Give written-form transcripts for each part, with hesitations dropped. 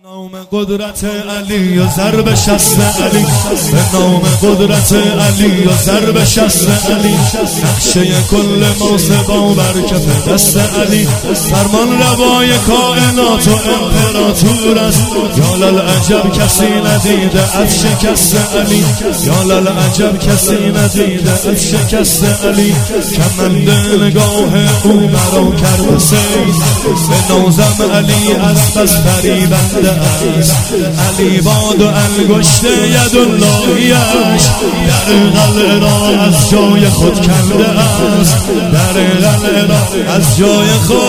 نام قدرت علی و ضرب شست علی، به نام قدرت علی و ضرب شست علی، نقشه کل موسبا بر کف دست علی، فرمان روای کائنات و امپراتور است. یا للعجب کسی ندیده از شکست علی، یا للعجب کسی ندیده از شکست علی، کمند نگاه او مرا کرد سید، به نازم علی از بس فریبنده است. علی باد و انگشت یداللهیش در قلعه را از جای خود کنده است، در قلعه را از جای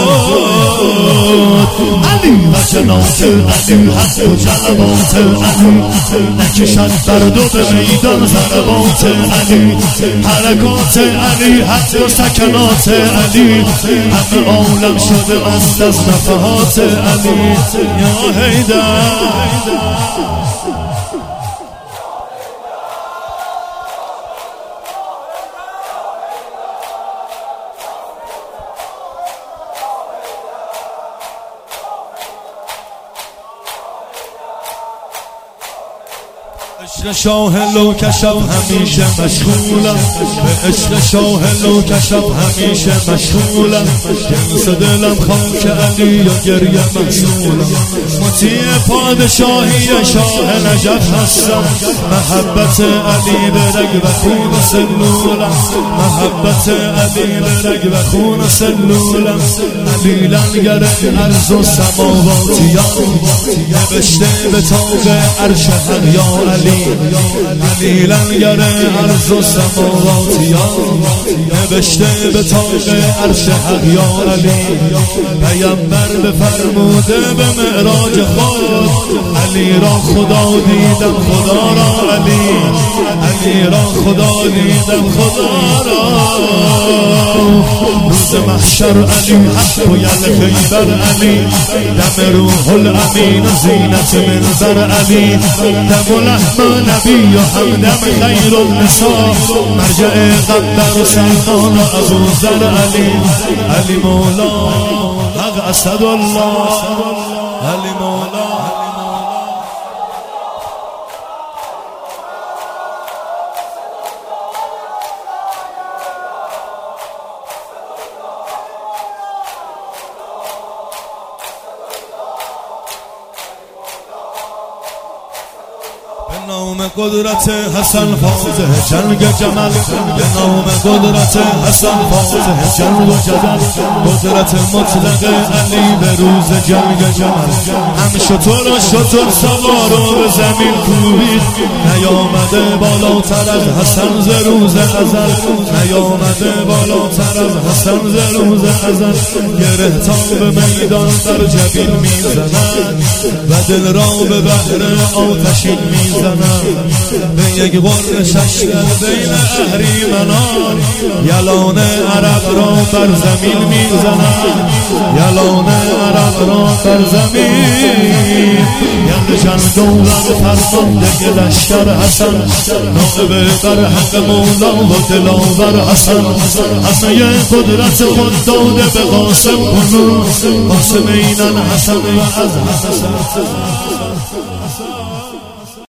خود. علی و جنات علی حق و جلبات علی، نکشد بر دو به میدان ضربات علی، حرکات علی حق و سکنات علی، همه عالم شده است از نفحات علی. یا حیدر عشق شاه لوکشب همیشه مشغولم، به عشق شاه لوکشب همیشه مشغولم، جنس دلم خاک علی و گریه محصولم، مطیع پادشاهی شاه نجف هستم، محبت علی به رگ و خون سلولم، محبت علی به رگ و خون سلولم. علی لنگر ارض و سماواتیان، نوشته به تاق عرش حق یا علی، علی لنگر ارض و سماواتیان، نوشته به تاق عرش حق یا علی، پیامبر بفرموده به معراج خود، علی را خدا دیدم خدا را علی، علی را خدا دیدم خدا را. روز محشر علی حق و یل خیبر علی، دم روح الامین و زینت منبر علی، دم و لحم نبی و همدم خیر النساء، مرجع قبر و سلطان و ابو ذر علی، علی مولا حق اسد الله، علی مولا. به نام قدرت حسن فاتح جنگ جمل، به نام قدرت حسن فاتح جنگ و جدل، قدرت مطلق علی به روز جنگ جمل، هم شتر و شتر سوار و به زمین کوبید، نیامده بالاتر از حسن ز روز ازل، نیامده بالاتر از حسن ز روز ازل، گره تا به میدان در جبین میزند و دل را به بحر آتشین میزند، به یک قرن ششدر بین اهریمنان، یلان عرب را بر زمین میزند، یلان عرب را بر زمین. یلجن دولت فرمانده لشکر حسن، نائب بر حق مولا و دلاور حسن، همه قدرت خود داده به قاسم کنون، قاسم اینن حسن و از حسن